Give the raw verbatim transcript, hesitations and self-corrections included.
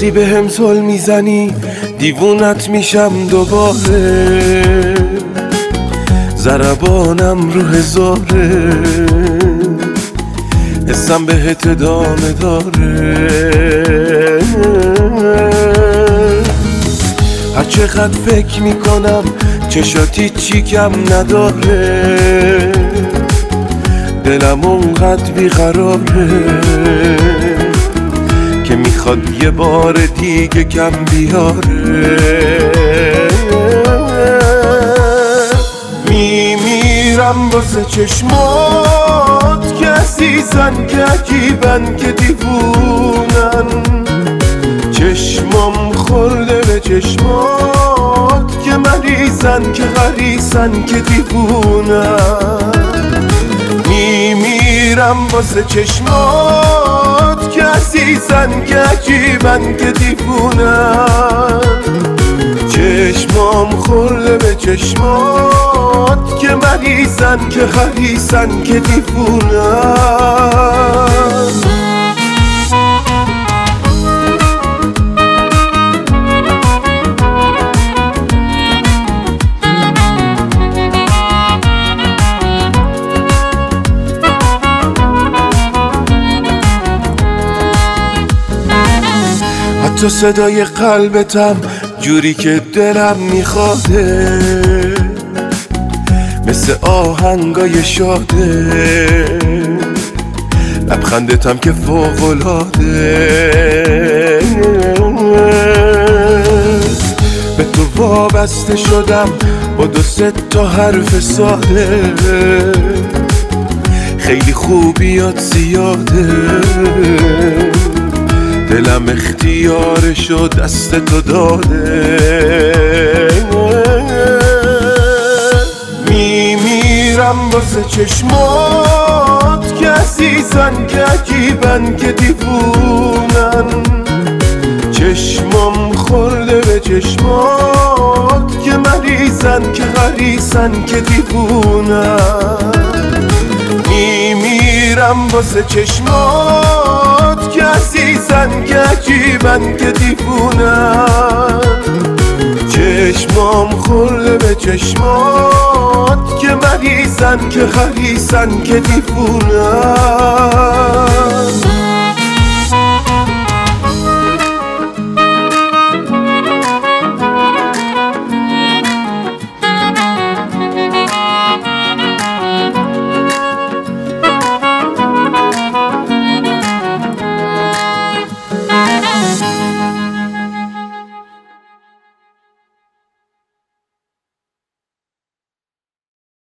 وقتی به هم زل میزنی دیوونت میشم دوباره، ضربانم رو هزاره، حسم بهت ادامه داره. هر چقدر فکر میکنم چشاتی چی کم نداره، دلم اونقدر بیقراره که میخواد یه بار دیگه کم بیاره. میمیرم واسه چشمات که عزیزن، که عجیبن، که دیوونن، چشمام خورده به چشمات که مریضن، که غریسن، که دیوونن. میمیرم واسه چشمات که عزیزن، که عجیبن، که دیوونن، چشمام خورده به چشمات که مریضن، که غریسن، که دیوونن. حتی صدای قلبتم جوری که دلم میخواده، مثل آهنگای شاده، لبخندتم که فوق‌العاده، به تو وابسته شدم با دو سه تا حرف ساده، خیلی خوبیات زیاده، دلم اختیارشو دست تو داده. میمیرم واسه چشمات که عزیزن، که عجیبن، که دیوونن، چشمام خورده به چشمات که مریضن، که غریسن، که دیوونن. میمیرم واسه چشمات که عزیزن، که عجیبن، که دیوونن، چشمام خورده به چشمات که مریضن، که غریسن، که دیوونن.